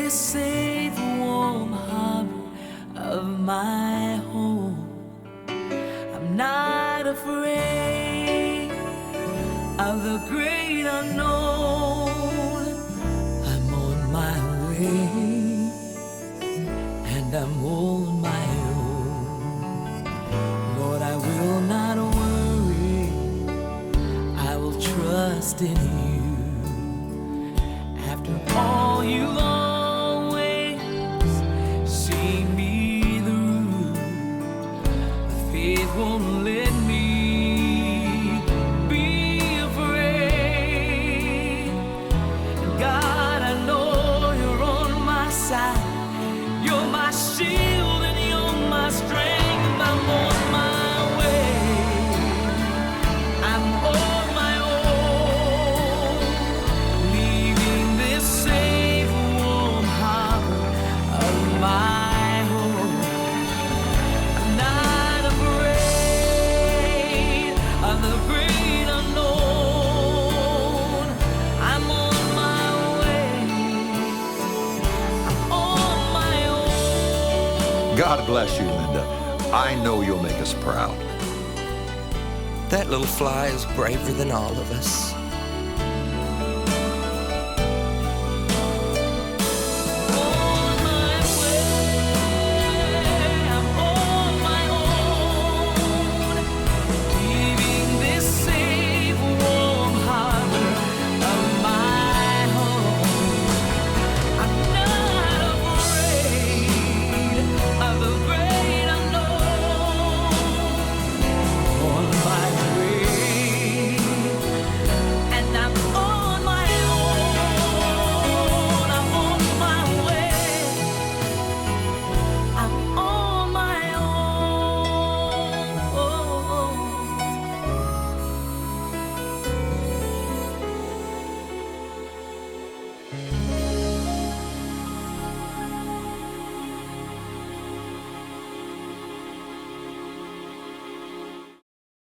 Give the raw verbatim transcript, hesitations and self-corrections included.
this safe, warm harbor of my home. I'm not afraid of the great unknown. I'm on my way, and I'm on my own. Lord, I will not worry, I will trust in you. After all, you've always seen me through. Faith won't let me be afraid. God, I know you're on my side. You're my shield and you're my strength. I'm on my way. I'm on my own, leaving this safe, warm harbor of my home. I'm not afraid of the great unknown. I'm on my way. I'm on my own. God bless you, Linda. I know you'll make us proud. That little fly is braver than all of us.